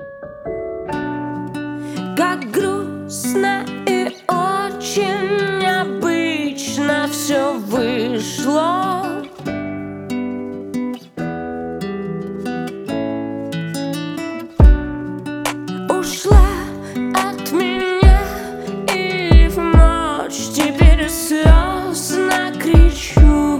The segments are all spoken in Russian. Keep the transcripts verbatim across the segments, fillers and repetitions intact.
Как грустно и очень необычно все вышло. Ушла от меня и в ночь теперь слезно кричу.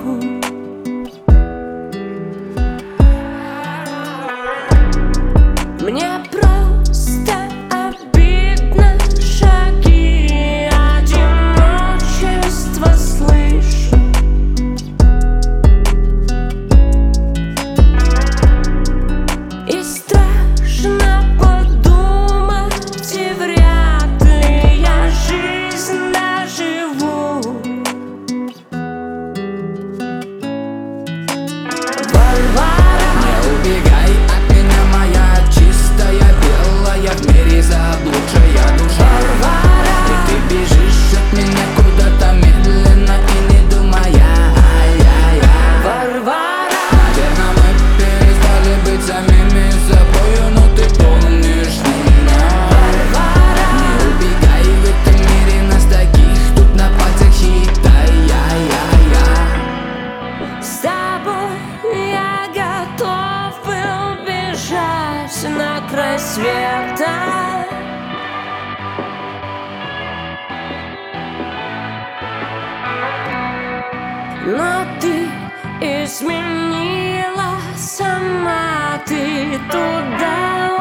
Мне просто обидно, шаги одиночества слышу. И страшно подумать, и вряд ли я жизнь доживу. Варвара, не убегай от меня, моя чистая белая, в мире заблудшая душа. Варвара, И ты бежишь от меня куда-то медленно и не думая. Ай-яй-яй. Варвара, Наверное, мы перестали быть самими собою, но ты помнишь меня. Варвара, Не убегай, в этом мире нас таких тут на пальцах считай. Яй-яй-яй. с тобой я готов был бежать на край света. Но ты изменила сама, ты туда